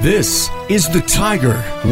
This is The Tiger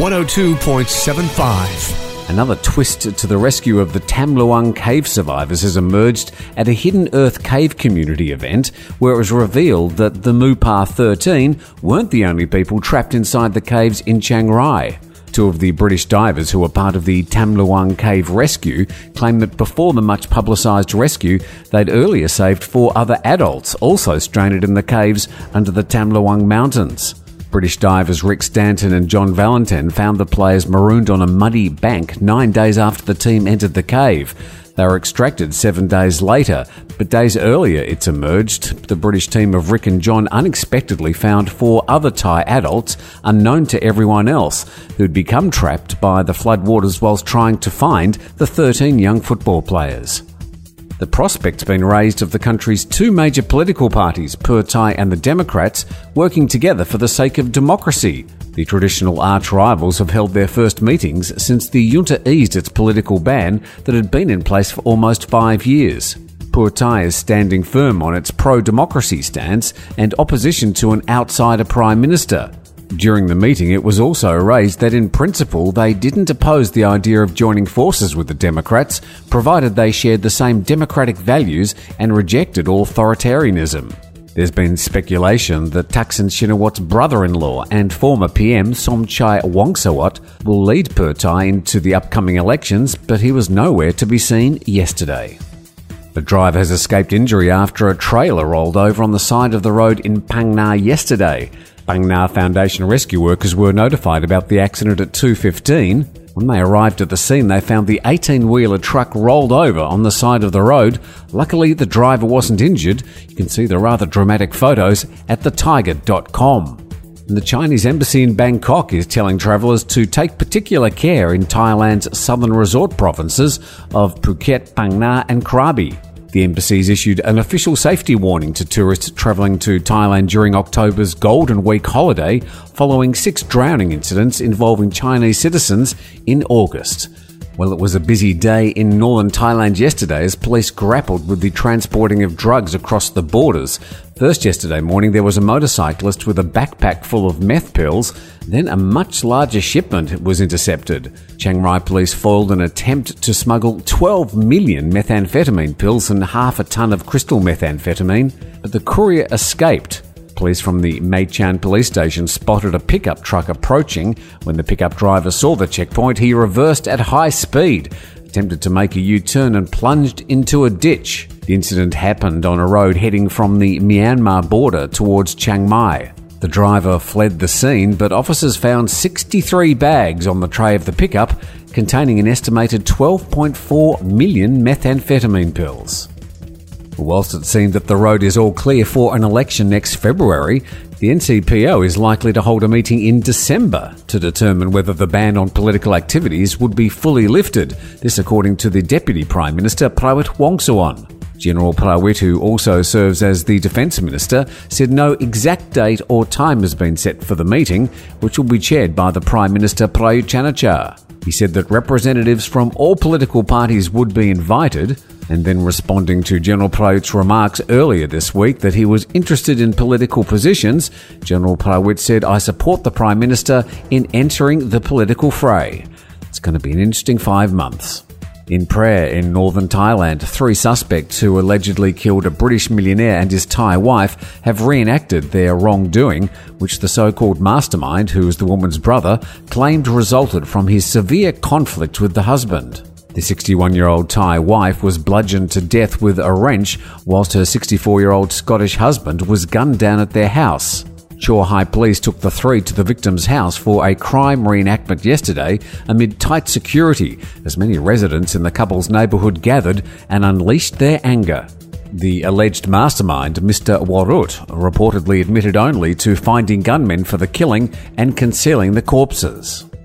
102.75. Another twist to the rescue of the Tham Luang cave survivors has emerged at a Hidden Earth cave community event where it was revealed that the Mupar 13 weren't the only people trapped inside the caves in Chiang Rai. Two of the British divers who were part of the Tham Luang cave rescue claim that before the much publicised rescue, they'd earlier saved 4 other adults also stranded in the caves under the Tham Luang mountains. British divers Rick Stanton and John Valentin found the players marooned on a muddy bank 9 days after the team entered the cave. They were extracted 7 days later, but days earlier, it's emerged, the British team of Rick and John unexpectedly found 4 other Thai adults, unknown to everyone else, who'd become trapped by the floodwaters whilst trying to find the 13 young football players. The prospect's been raised of the country's 2 major political parties, Pheu Thai and the Democrats, working together for the sake of democracy. The traditional arch-rivals have held their first meetings since the junta eased its political ban that had been in place for almost 5 years. Pheu Thai is standing firm on its pro-democracy stance and opposition to an outsider prime minister. During the meeting, it was also raised that in principle they didn't oppose the idea of joining forces with the Democrats, provided they shared the same democratic values and rejected authoritarianism. There's been speculation that Thaksin Shinawat's brother-in-law and former PM Somchai Wongsawat will lead Pheu Thai into the upcoming elections, but he was nowhere to be seen yesterday. The driver has escaped injury after a trailer rolled over on the side of the road in Phang Nga yesterday. Phang Nga Foundation rescue workers were notified about the accident at 2:15. When they arrived at the scene, they found the 18-wheeler truck rolled over on the side of the road. Luckily, the driver wasn't injured. You can see the rather dramatic photos at thetiger.com. And the Chinese embassy in Bangkok is telling travellers to take particular care in Thailand's southern resort provinces of Phuket, Phang Nga and Krabi. The embassies issued an official safety warning to tourists travelling to Thailand during October's Golden Week holiday following 6 drowning incidents involving Chinese citizens in August. Well, it was a busy day in northern Thailand yesterday as police grappled with the transporting of drugs across the borders. First yesterday morning there was a motorcyclist with a backpack full of meth pills, then a much larger shipment was intercepted. Chiang Rai police foiled an attempt to smuggle 12 million methamphetamine pills and half a ton of crystal methamphetamine, but the courier escaped. Police from the Mae Chan police station spotted a pickup truck approaching. When the pickup driver saw the checkpoint, he reversed at high speed, attempted to make a U-turn and plunged into a ditch. The incident happened on a road heading from the Myanmar border towards Chiang Mai. The driver fled the scene, but officers found 63 bags on the tray of the pickup containing an estimated 12.4 million methamphetamine pills. Whilst it seemed that the road is all clear for an election next February, the NCPO is likely to hold a meeting in December to determine whether the ban on political activities would be fully lifted. This according to the Deputy Prime Minister Prawit Wongsuwon. General Prawit, who also serves as the Defence Minister, said no exact date or time has been set for the meeting, which will be chaired by the Prime Minister Prayut Chan-o-cha. He said that representatives from all political parties would be invited, and then responding to General Prawit's remarks earlier this week that he was interested in political positions, General Prawit said, "I support the Prime Minister in entering the political fray." It's going to be an interesting 5 months. In Phrae in northern Thailand, 3 suspects who allegedly killed a British millionaire and his Thai wife have reenacted their wrongdoing, which the so-called mastermind, who is the woman's brother, claimed resulted from his severe conflict with the husband. The 61-year-old Thai wife was bludgeoned to death with a wrench, whilst her 64-year-old Scottish husband was gunned down at their house. Chor Hai Police took the 3 to the victim's house for a crime reenactment yesterday amid tight security, as many residents in the couple's neighbourhood gathered and unleashed their anger. The alleged mastermind, Mr. Warut, reportedly admitted only to finding gunmen for the killing and concealing the corpses.